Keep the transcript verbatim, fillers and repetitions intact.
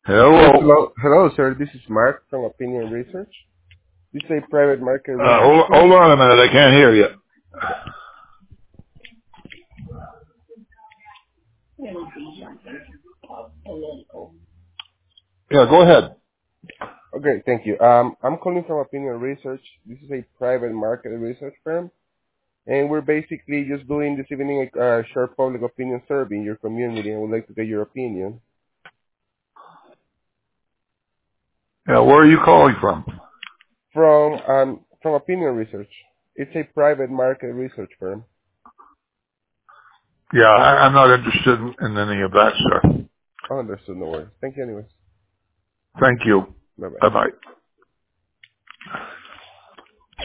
Yes, Hello. hello, hello, sir. This is Mark from Opinion Research. This is a private market Uh, research hold, hold firm. on a minute. I can't hear you. Okay, Yeah, go ahead. okay, thank you. Um, I'm calling from Opinion Research. This is a private market research firm, and we're basically just doing this evening a uh, short public opinion survey in your community, and would like to get your opinion Yeah, where are you calling from? from um from Opinion Research. It's a private market research firm. Yeah, I, I'm not interested in, in any of that, sir. Oh, understood. No worries. Thank you, anyways. Thank you. Bye bye. Bye-bye.